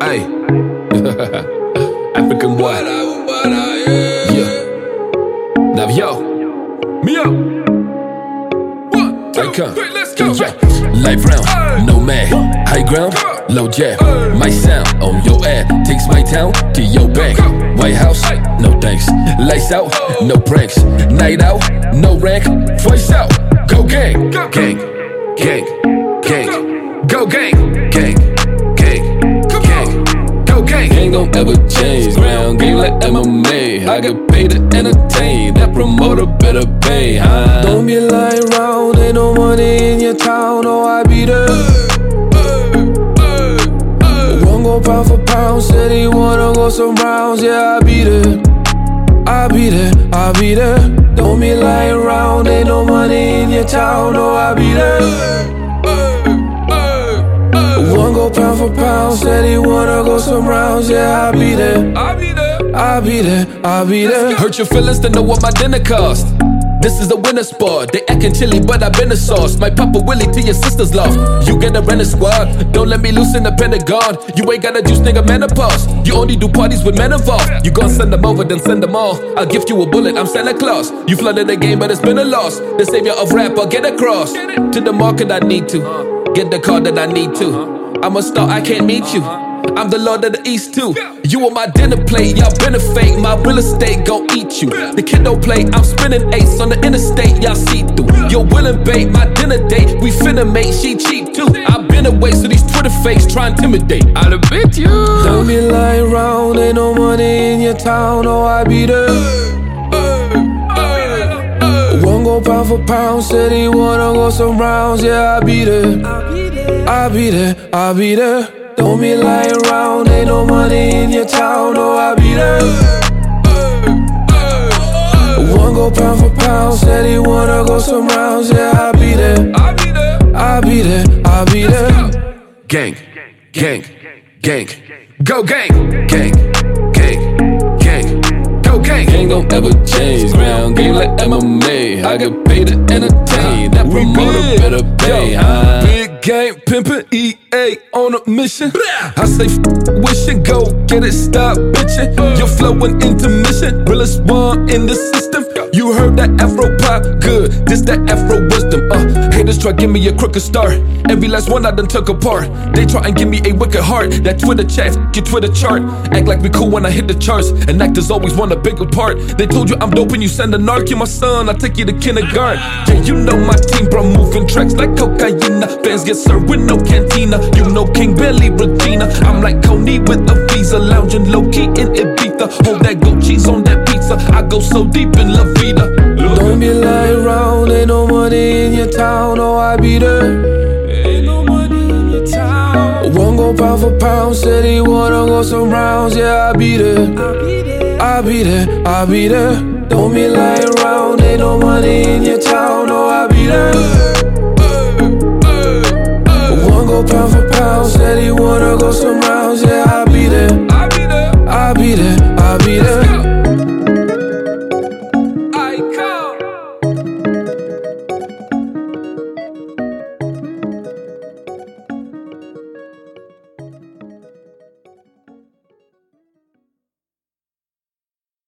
Ay. African boy. Yeah. Now yo. Me up. One, two, three, let's go. Yeah. Life round, no man. High ground, low jab. My sound on your ass takes my town to your bank. White House, no thanks. Lights out, no pranks. Night out, no rank. Voice out, go gang, gang, gang, gang. Go gang, gang, gang, gang. Go gang. Ain't gon' ever change. Round game like MMA. I get paid to entertain. That promoter better pay. Don't be lying around. Ain't no money in your town. Oh, I be there. One go pound for pound. Said he wanna go some rounds. Yeah, I be there. I be there. I be there. Don't be lying around. Ain't no money in your town. Oh, I be there. One go pound for pound, said he wanna go some rounds, yeah, I be there. I be there. I be there. I be there. Hurt your feelings to know what my dinner cost. This is a winter spot. They acting chilly, but I've been a sauce. My Papa Willie to your sister's loft. You get a rent a squad. Don't let me loose in the Pentagon. You ain't got a juice, nigga, menopause. You only do parties with men involved. You gon' send them over, then send them all. I'll gift you a bullet, I'm Santa Claus. You flooded the game, but it's been a loss. The savior of rap, I'll get across. To the market I need to. Get the car that I need to. I'm a star, I can't meet you. I'm the lord of the east too. You on my dinner plate, y'all benefit. My real estate gon' eat you. The kid don't play, I'm spinning ace on the interstate, y'all see through. You're willing bait, my dinner date, we finna make, she cheap too. I've been away, so these Twitter fakes try intimidate. I'd have bet you. Don't be lying around, ain't no money in your town, oh I be there. One go pound for pound, said he wanna go some rounds, yeah I be there. I be there, I be there. Don't be lying around, ain't no money in your town, oh I be there. One go pound for pound, said he wanna go some rounds, yeah I be there. I be there, I be there, I be there. Gang, gang, gang. Go gang, gang, gang, gang. Go gang. Ain't gon' ever change. Round game like MMA. I get paid to entertain. That promoter better pay. Big game pimpin' EA on a mission. I say wishing, go get it, stop bitching. You're flowing intermission. Realest one in the system. You heard that Afro pop, good. This that Afro wisdom. Haters try give me a crooked start. Every last one I done took apart. They try and give me a wicked heart. That Twitter chat, your Twitter chart. Act like we cool when I hit the charts. And actors always want a bigger part. They told you I'm dope and you send a narc. You my son, I take you to kindergarten. Yeah, you know my team, bro, moving tracks like cocaine. Fans get served with no cantina. You know King Billy Regina. I'm like Coney with a visa, lounging low key in Ibiza. Hold that goat cheese on that pizza. I go so deep in La Vida. Don't be lying around, ain't no money in your town, oh I be there. Ain't no money in your town. One go pound for pound, said he wanna go some rounds, yeah I be there. I be there, I be there. Don't be lying around, ain't no money in your town, oh I be there. One go pound for pound, said he wanna go some rounds, yeah I